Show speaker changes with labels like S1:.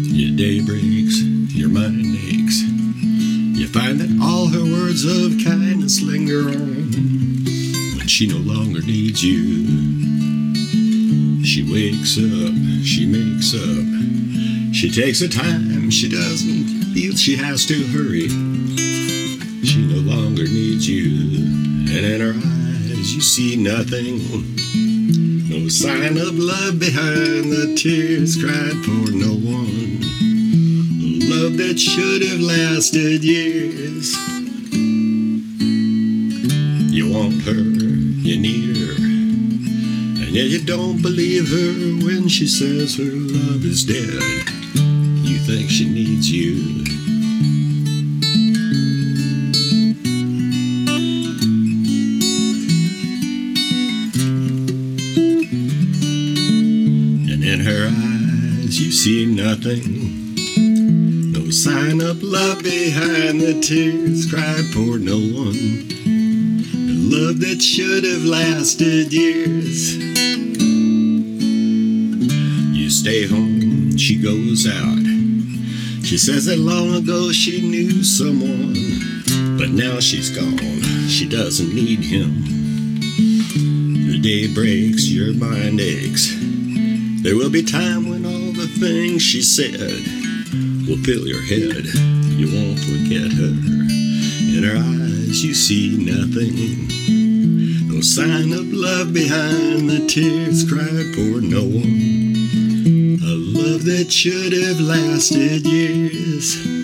S1: Your day breaks, your mind aches. You find that all her words of kindness linger on when she no longer needs you. She wakes up, she makes up, she takes her time, she doesn't feel she has to hurry. She no longer needs you, and in her eyes you see nothing. No sign of love behind the tears cried for no one. Love that should have lasted years. You want her, you need her, and yet you don't believe her when she says her love is dead. You think she needs you. And in her eyes you see nothing. No sign of love behind the tears cried for no one. The love that should have lasted years. You stay home, she goes out. She says that long ago she knew someone, but now she's gone, she doesn't need him. Your day breaks, your mind aches. There will be time when all the things she said will fill your head. You won't forget her. In her eyes you see nothing. No sign of love behind the tears cried for no one. A love that should have lasted years.